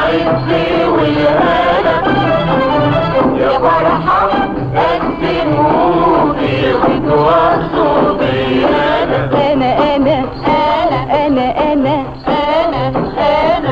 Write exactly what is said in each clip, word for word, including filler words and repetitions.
العز والهنا يا فرحة قدموني وتوصوا بيا أنا أنا أنا أنا أنا أنا أنا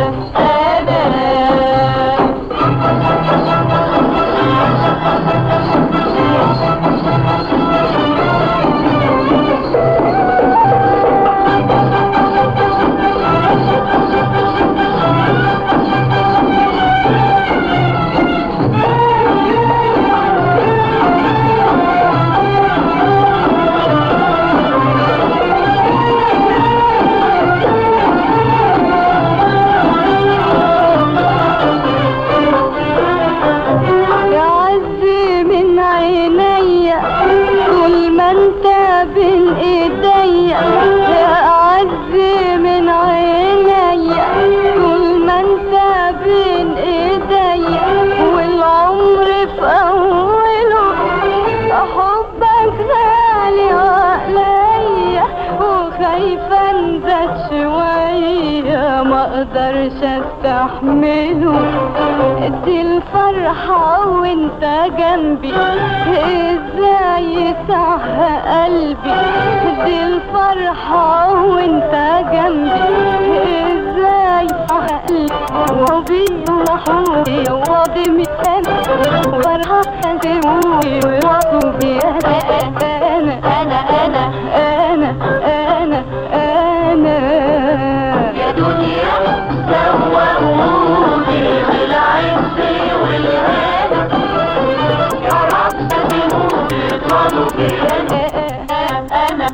بين ايديا يا اعز من عينيا طول ما انت بين ايديا والعمر في اوله حبك غالي عليا وخايفه انزل شويه ما اقدرش استحمله دي الفرحه وانت جنبي ازاي صح قلبي دي الفرحة وانت جنبي ازاي قلبي وبي وحوبي وضي مثال وفرحة تنتوي ووضي انا انا انا انا انا انا يا دنيا سوقوني بالعز والهنا يا رب تديموني اطلعوا بيا أنا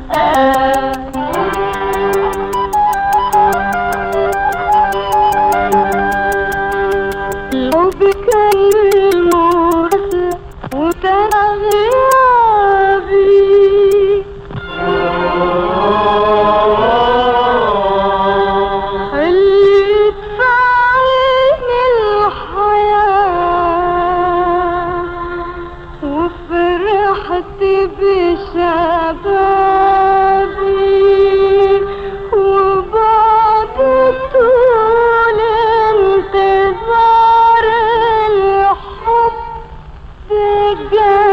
حبك الموت وترى غيابي اللي يدفعني الحياة وفرحت بشبابي وبعد طول انتظار الحب جاي